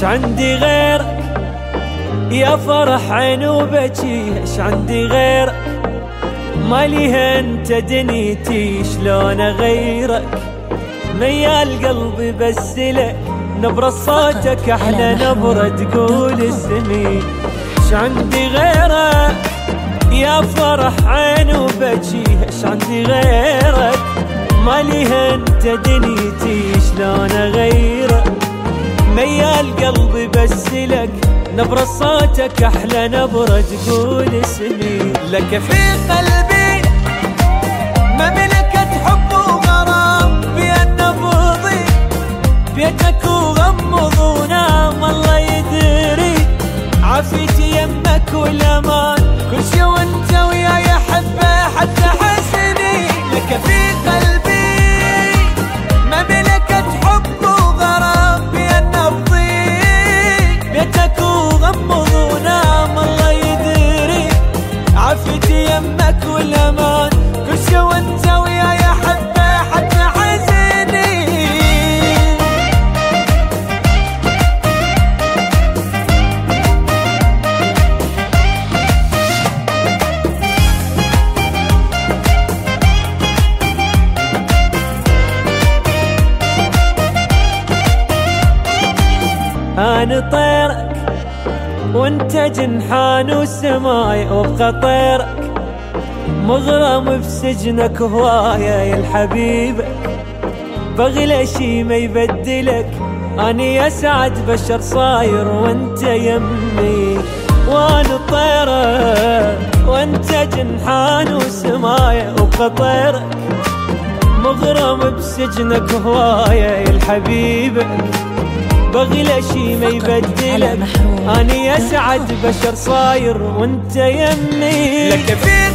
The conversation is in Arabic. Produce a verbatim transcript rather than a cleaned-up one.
عندي غيرك يا فرح عين وبكي، اش عندي غيرك ماليها انت دنيتي، شلون اغيرك ميال قلبي بس لك، نبرة صوتك احلى نبرة تقول اسمي. اش عندي غيرك يا فرح عين وبكي، اش عندي غيرك ماليها انت دنيتي، شلون اغيرك ميال قلبي بس لك، نبرة صوتك احلى نبرة تقول اسمي. لك في قلبي مملكة حب وغرام، بين نبضي بيتك وغمض ونام، الله يدري عافيتي يمك والامان، كل شي وانت وياي حبه حتى حسني. لك في قلبي مملكة حب وغرام، بين نبضي بيتك وغمض ونام، الله يدري عافيتي يمك والامان، كل شي وانت وياي حبه حتى حزني. أنا طيرك وانت جنحان وسماي، وبخطيرك مغرم بسجنك هواية يا الحبيبك، بغلى شي ما يبدلك، اني اسعد بشر صاير وانت يمي. وانا طيرك وانت جنحان وسماي، وبخطيرك مغرم بسجنك هواية يا الحبيبك، بغلى شي ما يبدلك، اني اسعد بشر صاير وانت يمي. لك في